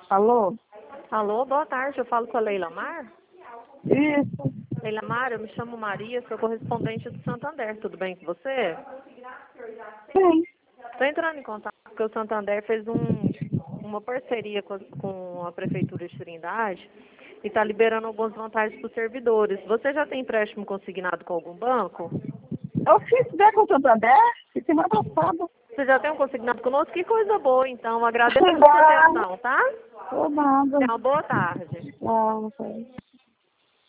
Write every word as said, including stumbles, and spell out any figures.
Alô? Alô, boa tarde. Eu falo com a Leila Mar. Isso. Leila Mar, eu me chamo Maria, sou correspondente do Santander. Tudo bem com você? Sim. Estou entrando em contato porque o Santander fez um, uma parceria com a, com a Prefeitura de Trindade e está liberando algumas vantagens para os servidores. Você já tem empréstimo consignado com algum banco? Eu fiz ver com o Santander semana passada. Você já tem um consignado conosco? Que coisa boa, então. Agradeço a sua Obrigada. atenção, tá? Ô, nada. Tenha uma boa tarde. Não, não sei.